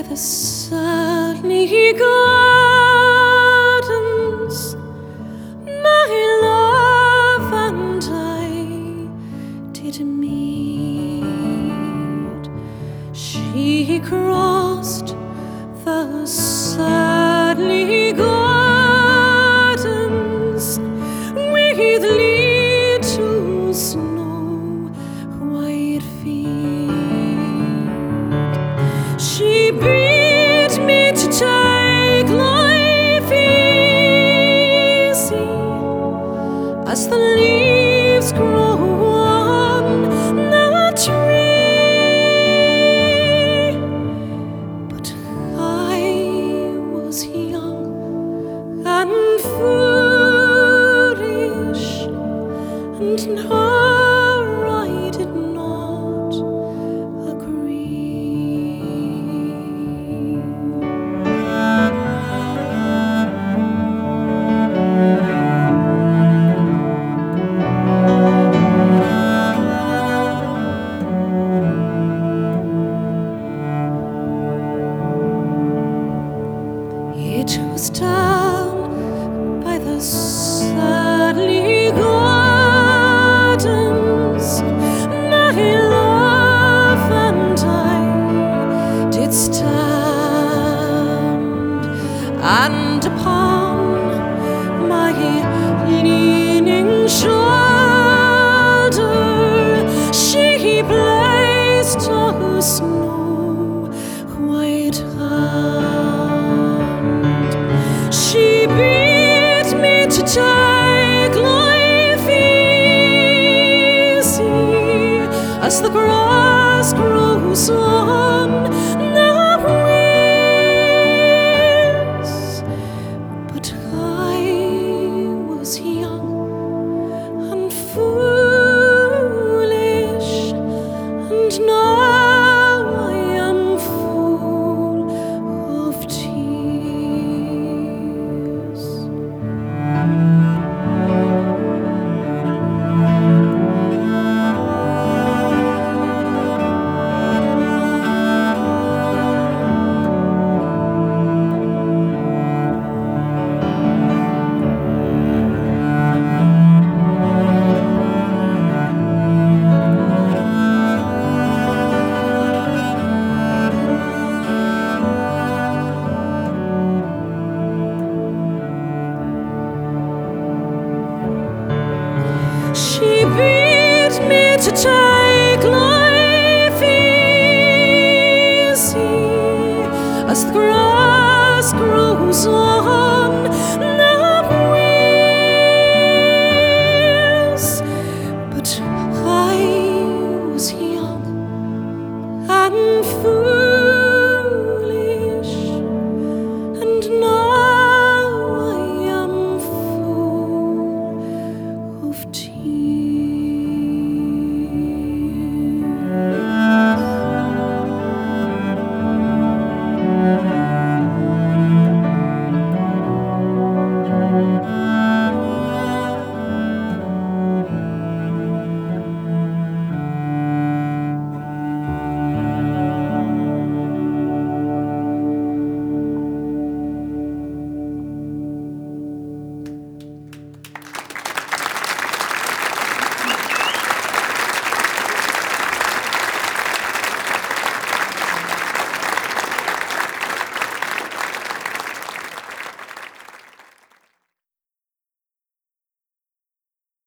the sunny gardens, my love and I did meet. She crossed the sunny gardens with little snow white feet. She bid me to take life easy as the leaves grow on the tree. But I was young and foolish, and no, I did not agree. It was down by the sunny gardens, my love and I did stand, and upon my leaning shoulder she placed a snow white hand. She bid me to take life easy as the grass grows on the winds. But I was young and foolish, and now I am full of tears. She bid me to take life easy as the grass grows on